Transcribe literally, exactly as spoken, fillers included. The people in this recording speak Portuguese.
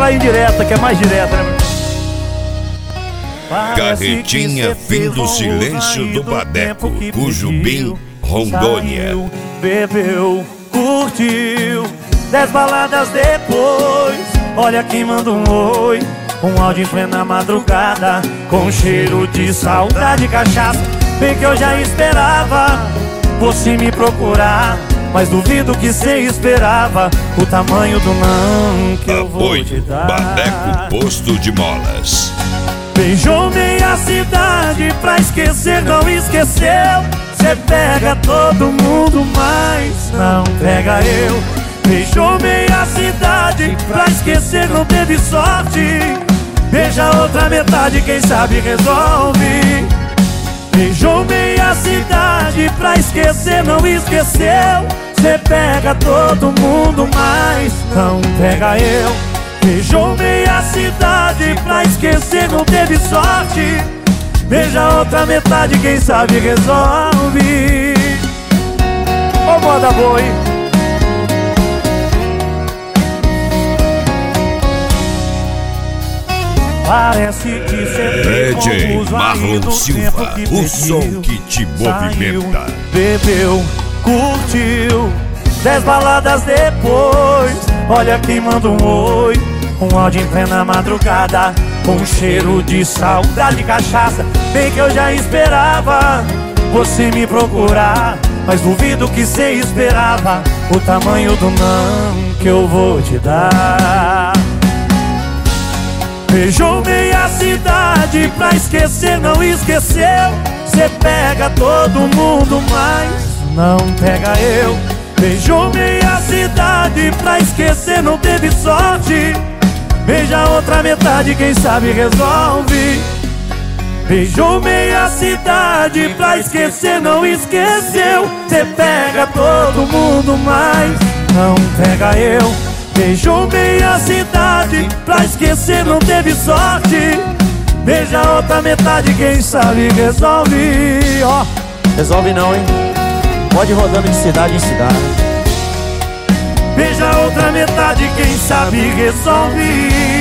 aquela indireta que é mais direta, né? Carretinha fim do silêncio do Badeco, Cujubim, Rondônia. Saiu, bebeu, curtiu, dez baladas depois, olha quem manda um oi. Um áudio em plena madrugada, com cheiro de saudade e cachaça. Bem que eu já esperava você me procurar, mas duvido que cê esperava o tamanho do não que eu vou te dar. Badeco Posto de Molas. Beijou meia cidade pra esquecer, não esqueceu. Cê pega todo mundo, mas não pega eu. Beijou meia cidade pra esquecer, não teve sorte. Beija outra metade, quem sabe resolve. Beijou meia cidade pra esquecer, não esqueceu. Cê pega todo mundo, mas não pega eu. Beijou meia cidade pra esquecer, não teve sorte. Beija outra metade, quem sabe resolve. Ô moda boa, hein? Parece que cê D J Marlon Silva, o som que te movimenta. Saiu, bebeu, curtiu, dez baladas depois, olha quem manda um oi. Um áudio em plena madrugada, com cheiro de saudade e cachaça. Bem que eu já esperava você me procurar, mas duvido que cê esperava o tamanho do não que eu vou te dar. Beijou meia cidade pra esquecer, não esqueceu. Cê pega todo mundo, mas não pega eu. Beijou meia cidade pra esquecer, não teve sorte. Beija outra metade, quem sabe resolve. Beijou meia cidade pra esquecer, não esqueceu. Cê pega todo mundo, mas não pega eu. Beijou meia cidade pra esquecer, não teve sorte. Beija outra metade, quem sabe resolve. Ó, oh, resolve não, hein? Pode ir rodando de cidade em cidade. Beija outra metade, quem sabe resolve.